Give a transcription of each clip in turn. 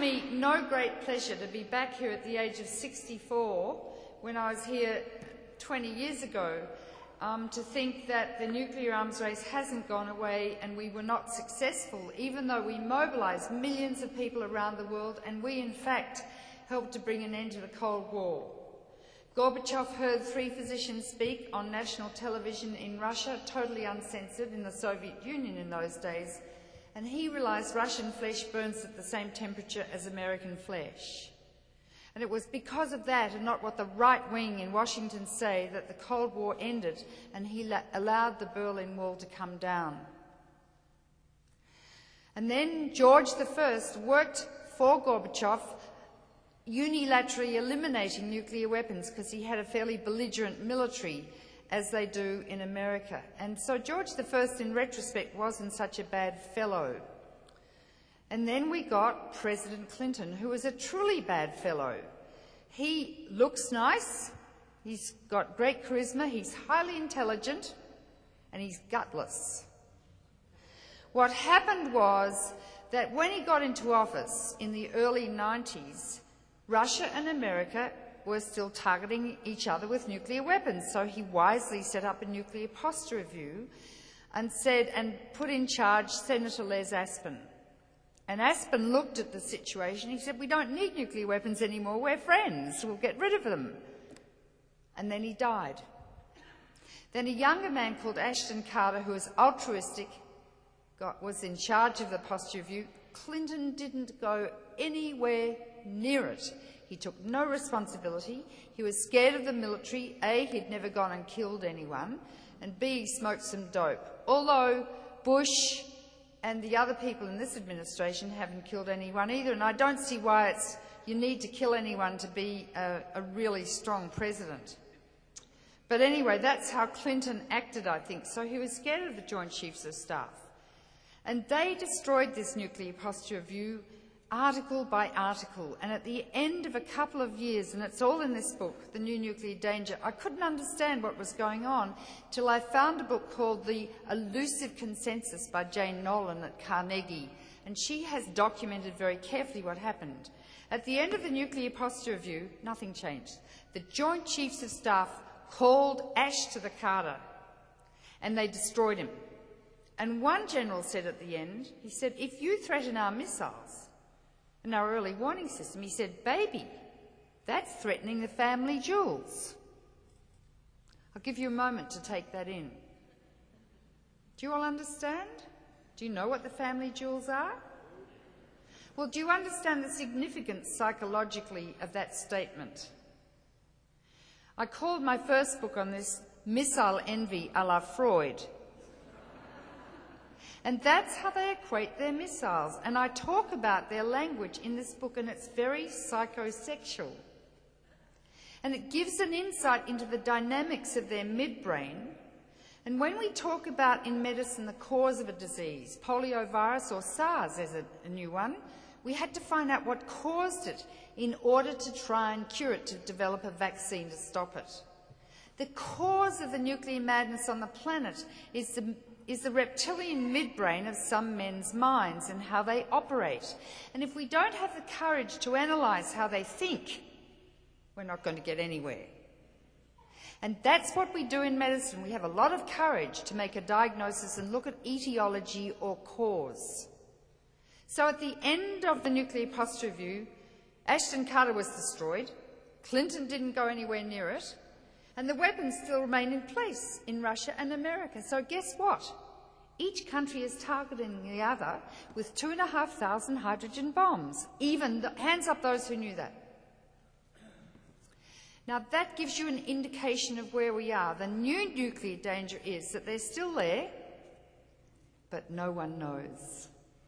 me no great pleasure to be back here at the age of 64 when I was here 20 years ago, to think that the nuclear arms race hasn't gone away and we were not successful, even though we mobilised millions of people around the world and we, in fact, helped to bring an end to the Cold War. Gorbachev heard 3 physicians speak on national television in Russia, totally uncensored in the Soviet Union in those days, and he realised Russian flesh burns at the same temperature as American flesh. And it was because of that and not what the right wing in Washington say that the Cold War ended and he allowed the Berlin Wall to come down. And then George I worked for Gorbachev, unilaterally eliminating nuclear weapons because he had a fairly belligerent military, as they do in America. And so George I, in retrospect, wasn't such a bad fellow. And then we got President Clinton, who was a truly bad fellow. He looks nice, he's got great charisma, he's highly intelligent, and he's gutless. What happened was that when he got into office in the early 90s, Russia and America were still targeting each other with nuclear weapons, so he wisely set up a nuclear posture review and put in charge Senator Les Aspin. And Aspin looked at the situation. He said, "We don't need nuclear weapons anymore. We're friends. We'll get rid of them." And then he died. Then a younger man called Ashton Carter, who was altruistic, was in charge of the posture review. Clinton didn't go anywhere near it. He took no responsibility. He was scared of the military. A, he'd never gone and killed anyone, and B, he smoked some dope. Although Bush and the other people in this administration haven't killed anyone either, and I don't see why you need to kill anyone to be a really strong president. But anyway, that's how Clinton acted, I think. So he was scared of the Joint Chiefs of Staff. And they destroyed this nuclear posture review article by article. And at the end of a couple of years, and it's all in this book, The New Nuclear Danger, I couldn't understand what was going on till I found a book called The Elusive Consensus by Jane Nolan at Carnegie. And she has documented very carefully what happened. At the end of the nuclear posture review, nothing changed. The Joint Chiefs of Staff called ash to the Carter, and they destroyed him. And one general said at the end, he said, "If you threaten our missiles and our early warning system," he said, "baby, that's threatening the family jewels." I'll give you a moment to take that in. Do you all understand? Do you know what the family jewels are? Well, do you understand the significance psychologically of that statement? I called my first book on this Missile Envy a la Freud. And that's how they equate their missiles. And I talk about their language in this book, and it's very psychosexual. And it gives an insight into the dynamics of their midbrain. And when we talk about in medicine the cause of a disease, poliovirus or SARS is a new one, we had to find out what caused it in order to try and cure it, to develop a vaccine to stop it. The cause of the nuclear madness on the planet is the reptilian midbrain of some men's minds and how they operate. And if we don't have the courage to analyse how they think, we're not going to get anywhere. And that's what we do in medicine. We have a lot of courage to make a diagnosis and look at etiology or cause. So at the end of the nuclear posture review, Ashton Carter was destroyed, Clinton didn't go anywhere near it, and the weapons still remain in place in Russia and America. So guess what? Each country is targeting the other with 2,500 hydrogen bombs. Hands up those who knew that. Now that gives you an indication of where we are. The new nuclear danger is that they're still there, but no one knows.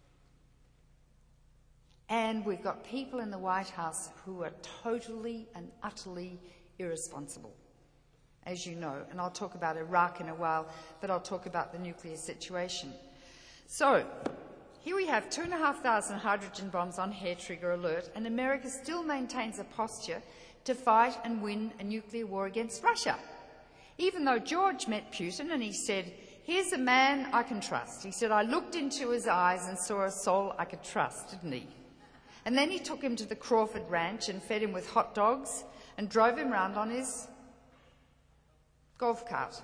And we've got people in the White House who are totally and utterly irresponsible, as you know. And I'll talk about Iraq in a while, but I'll talk about the nuclear situation. So, here we have 2,500 hydrogen bombs on hair trigger alert, and America still maintains a posture to fight and win a nuclear war against Russia. Even though George met Putin and he said, "Here's a man I can trust." He said, "I looked into his eyes and saw a soul I could trust," didn't he? And then he took him to the Crawford Ranch and fed him with hot dogs and drove him around on his golf cart.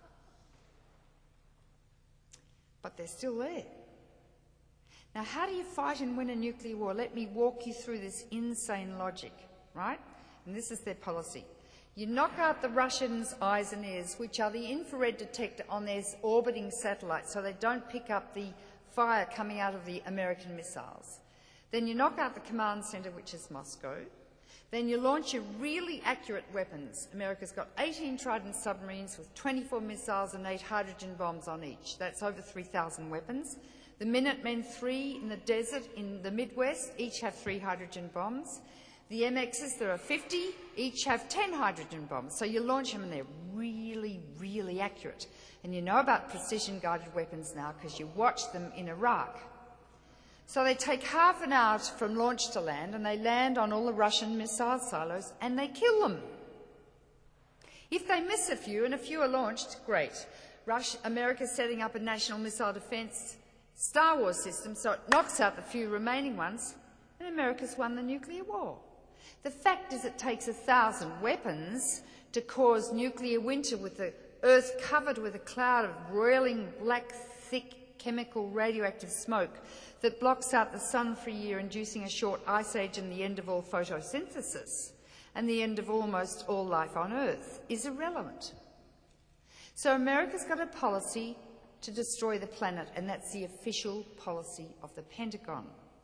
But they're still there. Now, how do you fight and win a nuclear war? Let me walk you through this insane logic, right? And this is their policy. You knock out the Russians' eyes and ears, which are the infrared detector on their orbiting satellites, so they don't pick up the fire coming out of the American missiles. Then you knock out the command centre, which is Moscow. Then you launch your really accurate weapons. America's got 18 Trident submarines with 24 missiles and 8 hydrogen bombs on each. That's over 3,000 weapons. The Minutemen III in the desert in the Midwest each have 3 hydrogen bombs. The MXs, there are 50, each have 10 hydrogen bombs. So you launch them and they're really, really accurate. And you know about precision-guided weapons now because you watched them in Iraq. So they take half an hour from launch to land and they land on all the Russian missile silos and they kill them. If they miss a few and a few are launched, great. America's setting up a national missile defence Star Wars system so it knocks out the few remaining ones and America's won the nuclear war. The fact is it takes 1,000 weapons to cause nuclear winter with the Earth covered with a cloud of roiling black, thick, chemical radioactive smoke that blocks out the sun for a year, inducing a short ice age and the end of all photosynthesis and the end of almost all life on Earth is irrelevant. So America's got a policy to destroy the planet, and that's the official policy of the Pentagon.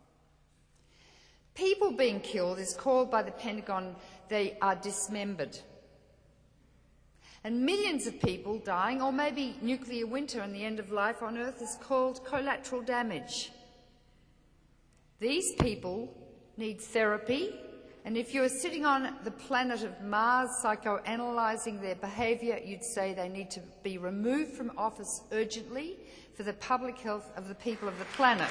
People being killed is called by the Pentagon, they are dismembered. And millions of people dying, or maybe nuclear winter and the end of life on Earth, is called collateral damage. These people need therapy, and if you were sitting on the planet of Mars psychoanalyzing their behaviour, you'd say they need to be removed from office urgently for the public health of the people of the planet.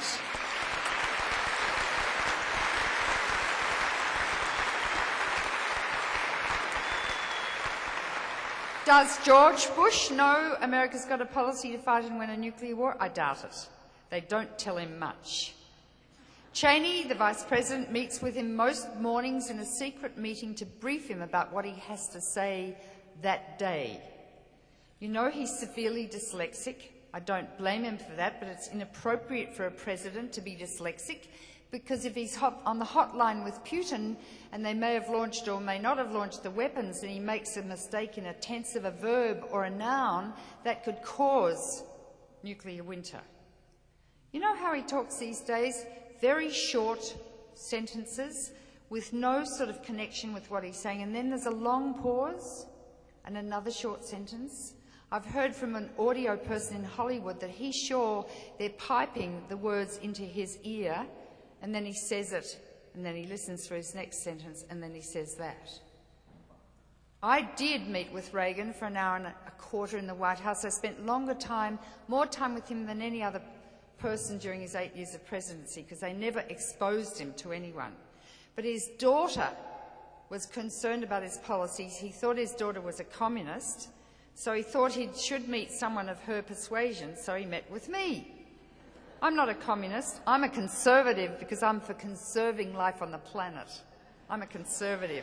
Does George Bush know America's got a policy to fight and win a nuclear war? I doubt it. They don't tell him much. Cheney, the Vice President, meets with him most mornings in a secret meeting to brief him about what he has to say that day. You know he's severely dyslexic. I don't blame him for that, but it's inappropriate for a president to be dyslexic because if he's on the hotline with Putin and they may have launched or may not have launched the weapons and he makes a mistake in a tense of a verb or a noun, that could cause nuclear winter. You know how he talks these days? Very short sentences with no sort of connection with what he's saying, and then there's a long pause and another short sentence. I've heard from an audio person in Hollywood that he's sure they're piping the words into his ear, and then he says it, and then he listens for his next sentence, and then he says that. I did meet with Reagan for an hour and a quarter in the White House. I spent more time with him than any other person during his 8 years of presidency because they never exposed him to anyone. But his daughter was concerned about his policies. He thought his daughter was a communist, so he thought he should meet someone of her persuasion, so he met with me. I'm not a communist. I'm a conservative because I'm for conserving life on the planet. I'm a conservative.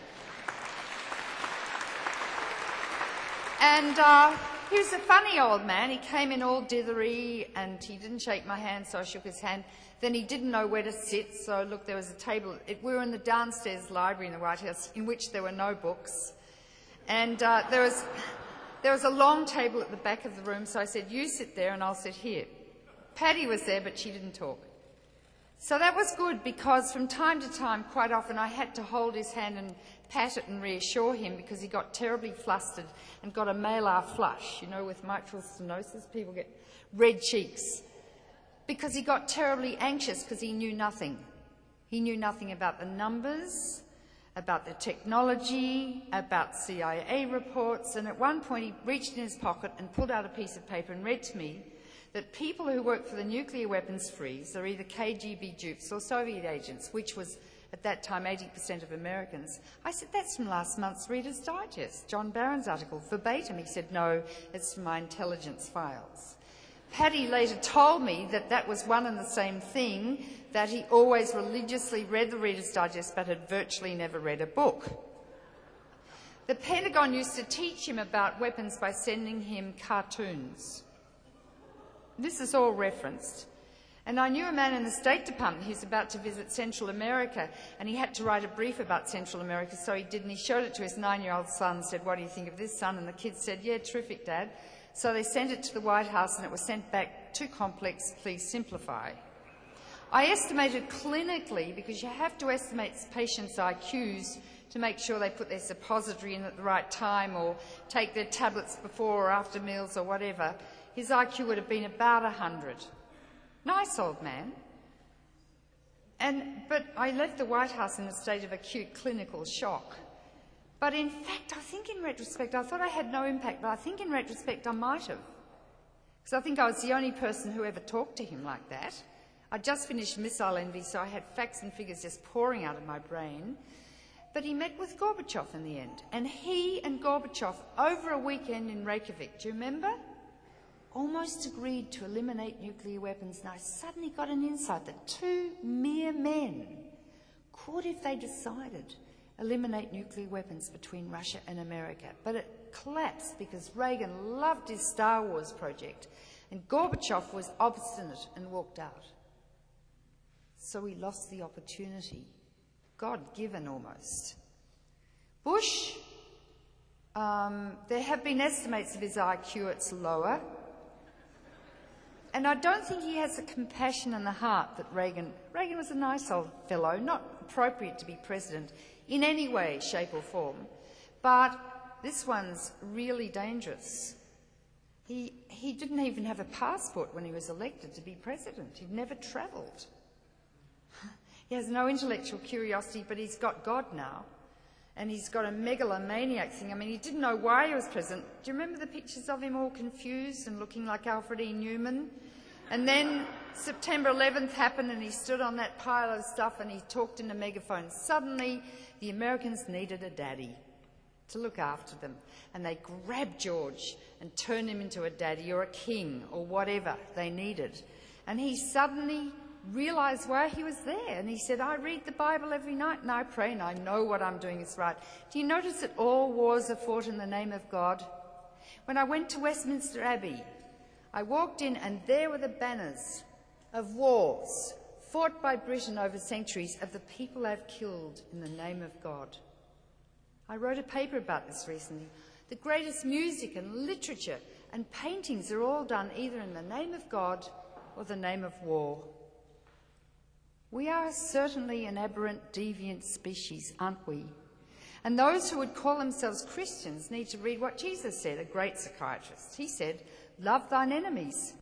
And he was a funny old man. He came in all dithery and he didn't shake my hand, so I shook his hand. Then he didn't know where to sit, so look, there was a table. We were in the downstairs library in the White House in which there were no books. And there was a long table at the back of the room, so I said, you sit there and I'll sit here. Patty was there, but she didn't talk. So that was good because from time to time, quite often, I had to hold his hand and pat it and reassure him because he got terribly flustered and got a malar flush. You know, with mitral stenosis, people get red cheeks. Because he got terribly anxious because he knew nothing. He knew nothing about the numbers, about the technology, about CIA reports, and at one point he reached in his pocket and pulled out a piece of paper and read to me that people who work for the nuclear weapons freeze are either KGB dupes or Soviet agents, which was, at that time, 80% of Americans. I said, that's from last month's Reader's Digest, John Barron's article, verbatim. He said, no, it's from my intelligence files. Paddy later told me that that was one and the same thing, that he always religiously read the Reader's Digest but had virtually never read a book. The Pentagon used to teach him about weapons by sending him cartoons. This is all referenced. And I knew a man in the State Department who was about to visit Central America, and he had to write a brief about Central America, so he did, and he showed it to his 9-year-old son and said, "What do you think of this, son?" And the kid said, "Yeah, terrific, Dad." So they sent it to the White House, and it was sent back, "Too complex, please simplify." I estimated clinically, because you have to estimate patients' IQs to make sure they put their suppository in at the right time or take their tablets before or after meals or whatever, his IQ would have been about 100. Nice old man. But I left the White House in a state of acute clinical shock. But in fact, I think in retrospect, I thought I had no impact, but I think in retrospect I might have. Because I think I was the only person who ever talked to him like that. I'd just finished Missile Envy, so I had facts and figures just pouring out of my brain. But he met with Gorbachev in the end. And he and Gorbachev, over a weekend in Reykjavik, do you remember? Almost agreed to eliminate nuclear weapons. And I suddenly got an insight that two mere men could, if they decided, eliminate nuclear weapons between Russia and America. But it collapsed because Reagan loved his Star Wars project and Gorbachev was obstinate and walked out. So we lost the opportunity, God-given almost. Bush, there have been estimates of his IQ, it's lower. And I don't think he has the compassion and the heart that Reagan was a nice old fellow, not appropriate to be president in any way, shape or form. But this one's really dangerous. He didn't even have a passport when he was elected to be president. He'd never travelled. He has no intellectual curiosity, but he's got God now. And he's got a megalomaniac thing. I mean, he didn't know why he was president. Do you remember the pictures of him all confused and looking like Alfred E. Newman? And then September 11th happened and he stood on that pile of stuff and he talked in a megaphone. Suddenly, the Americans needed a daddy to look after them. And they grabbed George and turned him into a daddy or a king or whatever they needed. And he suddenly realised why he was there. And he said, "I read the Bible every night and I pray and I know what I'm doing is right." Do you notice that all wars are fought in the name of God? When I went to Westminster Abbey, I walked in and there were the banners of wars fought by Britain over centuries of the people they've killed in the name of God. I wrote a paper about this recently. The greatest music and literature and paintings are all done either in the name of God or the name of war. We are certainly an aberrant, deviant species, aren't we? And those who would call themselves Christians need to read what Jesus said, a great psychiatrist. He said, "Love thine enemies,